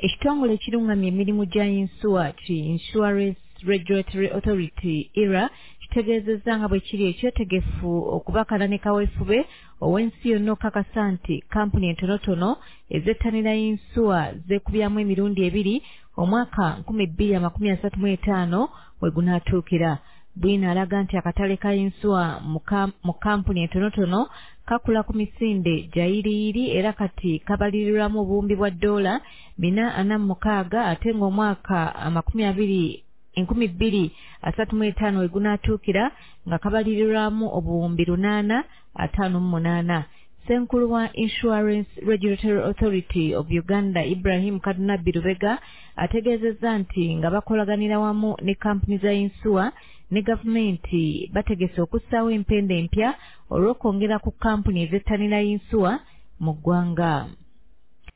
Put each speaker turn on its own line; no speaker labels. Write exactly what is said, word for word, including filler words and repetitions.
Ekitongole ekirungamya emirimu gya yinsuwa ki Insurance Regulatory Authority I R A kitegeezezza nga bwe kiri ekyetegefu okubakala ne kaweefube ow'ensi yonna okakasa nti kampuni entonotono ezettanira yinsuwa zeekubyamu emirundi ebiri omwaka nkumi bbiri amakumi asatu mu etaano we gunaatuukira. Bwina alaga nti akatale ka yinsuwa mu kampuni entonotono kakula ku misinde gyayiriiri era kati kabalirirwamu obuwumbi bwa ddoola bina ana mu mukaaga ate ng'omwaka amakumi abiri enkumi bbiri asatu mu etaano we gunaatuukira nga kabalirirwamu obuwumbi lunaana ataano mu munaana. Ssenkulu wa Insurance Regulatory Authority of Uganda Ibrahim Kadunabbi Lubega ategeezezza nti nga bakolaganira wamu ne kampuni za yinsuwa ne gavumenti bategese okussaawo empenda empya olw'okwongera ku kampuni ezettanira yinsuwa mu ggwanga.